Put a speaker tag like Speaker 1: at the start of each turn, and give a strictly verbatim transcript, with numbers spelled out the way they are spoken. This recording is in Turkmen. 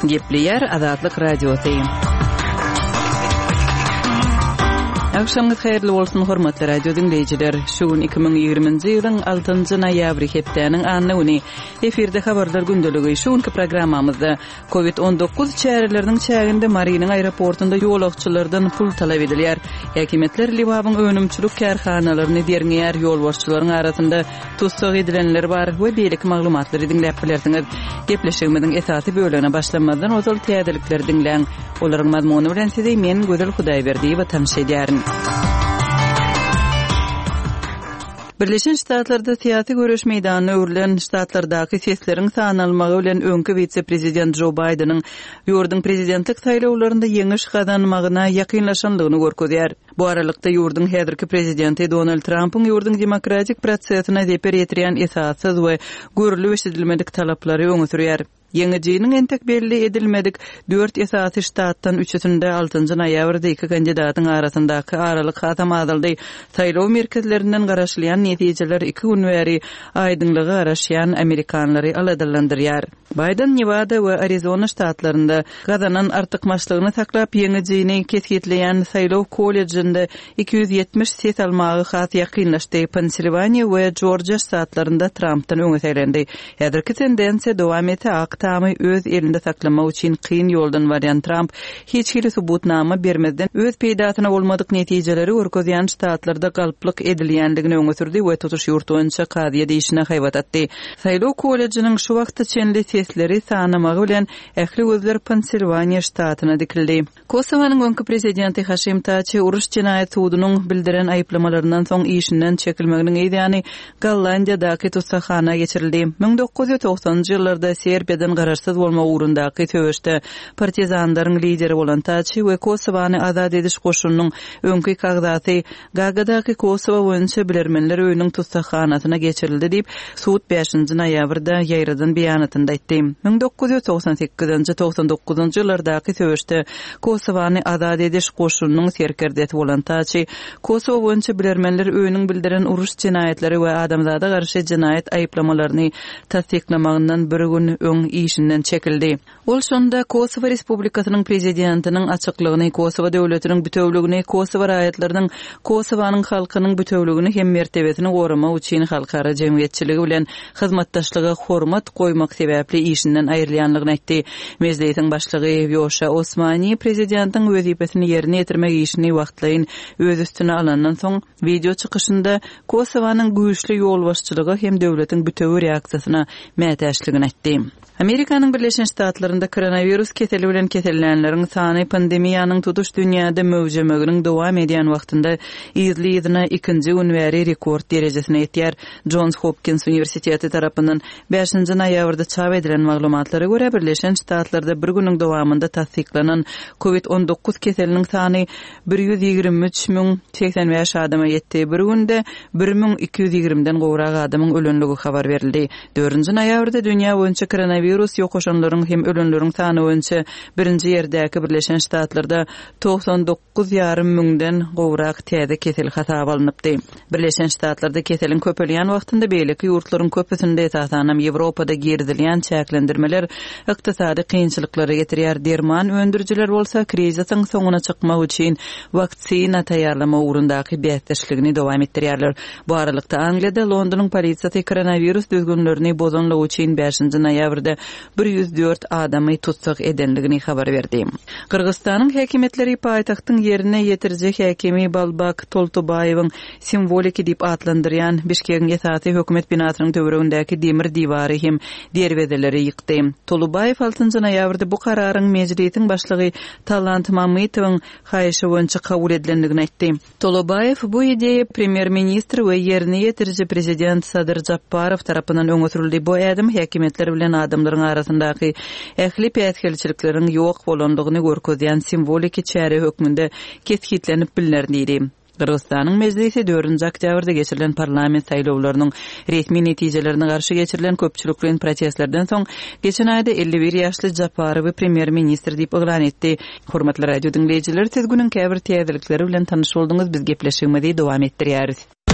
Speaker 1: Gepleyer Azatlyk Radiosu. Akşamınız hayırlı olsun hormatly radio dinleyijiler. Şuun iki bin ýygrymynjy ýylyň altynjy noýabry hepdeniň anyny efirde habarlar gündöligi şuunky programmamyzda covid on dokuz çäreleriniň çäginde Mariniň aeroportunda ýolagçylardan pul talap edilýär. Häkimetler Libabyň önümçilik kärhanalaryny derňýär, ýolbaşçylaryň arasynda tutsak edilenler bar we beýlik maglumatlary dinläp bilersiňiz. Gepleşigimiziň esasy bölügine başlamadan ozal täzelikleri dinleň. Olaryň mazmuny bilen size men Gözel Hudaýberdi we tanşedýärin. Birleşen Ştatlarda siyasi görüş meýdanyna öwrilen ştatlardaky sesleriň sanalmagy bilen öňkü vice-prezident Joe Biden'ın ýurdun prezidentlik saýlawlarynda ýeňiş gazanmagyna ýakynlaşanlygyny görkezýär. Bu aralykda ýurdun häzirki prezidenti Donald Trump'yň ýurdun demokratik prosesine deper ýetirýän esassız we görülip eşidilmedik talaplary öňe sürýär. Ýeňijiniň entek belli edilmedik dört esasy ştatdan üçüsinde altynjy noýabrda iki kandidatyň arasyndaky aralyk hatam adyldy. Saýlaw merkezlerinden garaşlayan netijeler iki gün bäri aýdynlygy garaşýan amerikanlary aladyllandyrýar. Biden Nevada we Arizona ştatlarynda gazanan artykmaçlygyny taklap ýeňijini kesgitleýän saýlaw kollejinde iki yüz ýetmiş ses almagy hat ýakynlaşdy. Pennsylvania we Georgia ştatlarynda Trump'tan öňe seýlendi. Häzirki tendensiýa dowam etýär. Tamy öz elinde saklamak üçin kyn ýoldan barýan Trump hiç hili subutnama bermezden öz peýdatyna bolmadyk netijeleri görkezýän ştatlarda galplyk edilýändigini öňe sürdi we tutuş ýurtynça kadyýa diýişine haýbat atdy. Saýlaw kollejiniň şu wagtda çenli sesleri sanamagy bilen ähli gözler Pennsylvania ştatyna dikildi. Kosowanyň öňkü prezidenti Haşim Taçy uruş jinaýat sudunyň bildiren aýplamalarinden soň işinden çekilmeginiň eýdäni Gollandiýadaky tutsakhanaya geçirildi. bin dokuz yüz togsanjy ýyllarda Serbiýadan garaşsyz bolma uğrundaky töweşde partizanlaryň lideri bolan Taçy we Kosowany azad ediş goşunynyň öňkü kagdaty Gagadaky Kosowa boýunça bilermenler öýüniň tutsakhanasyna geçirildi diýip sud beşinji noýabrda ýaýradan beýanatynda aýtdy. bin dokuz yüz togsan sekizinji togsan dokuzunjy ýyllardaky töweşde Kosowany azad ediş goşunynyň serkerdeti bolan Taçy Kosowa boýunça bilermenler öýüniň bildiren uruş jinaýatlary we adamzada garşy jinaýat aýplamalaryny tasdiklamagynyň bir gün öň işinden çekildi. Ol şonda Kosowa Respublikasynyň prezidentiniň açyklygyny, Kosowa döwletiniň bütewligini, Kosowa raýatlarynyň, Kosowanyň halkynyň bütewligini hem mertebesini goramak üçin halkara jemgyýetçiligi bilen hyzmatdaşlyga hormat goýmak sebäpli işinden aýrylýanlygyny aýtdy. Mezletiň başlygy Ýoşa Osmani prezidentiň wezipesini ýerine ýetirmek işini wagtlaýyn öz üstüne alandan soň video çykyşynda Kosowanyň güýçli ýolbaşçylygy hem döwletiň bütewi reaksiýasyna mätäçligini aýtdy. Amerikanyň Birleşen Ştatlarynda koronavirus keseli bilen kesellenleriň sany pandemiýanyň tutuş dünýäde möwjemeginiň dowam edýän wagtynda izli-izna ikinji gün bäri rekord derejesine ýetýär. Johns Hopkins Universiteti tarapyndan beşinji noýabrda çap edilen maglumatlara görä Birleşen Ştatlarda bir güniň dowamında tasdiklanan covid on dokuz keseliniň sany bir yüz ýygrimi üç miň seksen beş adama ýetdi. Bir günde bir miň iki yüz ýygriminden gowrak adamyň ölenligi habar berildi. dördünji noýabrda dünýä boýunça koronavirus ýokaşanlaryň hem ölenleriň sany boýunça birinji ýerdäki Birleşen Ştatlarda togsan dokuz ýarym miňden gowrak täze kesel hasap alınıpdy. Birleşen Ştatlarda keselin köpelýän wagtynda beýleki ýurtlaryň köpüsinde esasanam Ýewropada girdilýän çäklendirmeler ykdysady kynçylyklary getirýär. Derman öndürjiler bolsa krizisyň soňuna çykmak üçin waksina taýýarlama ugrundaky beýteşligini dowam etdirýärler. Bu aralykda Angliýada Londonyň polisiýasy koronavirus düzgünlerini bozanlyk üçin beşinji noýabrda bir yüz dört adamy tutsak edenligini habar berdi. Kırgızstanyň häkimetleri paýtagtyň ýerine ýetirjek häkimi Balbak Toltobaýewiň simvoliki diýip atlandyrýan Bişkegiň esasy hökümet binasynyň töweregindäki demir diwary hem derwezeleri ýykdy. Toltobaýew altynjy noýabrda bu kararyň mejlisiň başlygy Talant Mamytowyň haýyşy boýunça kabul edilendigini aýtdy. Toltobaýew bu ideýa premier ministr we ýerine ýetirjek prezident Sadyr Japarow tarapyndan öňe sürildi. Bu ädim häkimetler bilen adamlaryň arasyndaky ähli päýtgelçilikleriň ýok bolandygyny görkezýän simvoliki çäre hökmünde kesgitlenip bilinýär. Kırgızstanyň meclisi dördünji oktýabrda geçirilen parlament saýlawlarynyň resmi netijelerini garşy geçirilen köpçülikliň protestlerden soň geçen aýda elli bir ýaşly Japarowy premier ministr diýip elan etdi. Hormatly radio dinleýijiler, tez günüň käbir täzelikleri bilen tanyş boldunuz. Biz gepleşigimizi dowam etdirýäris.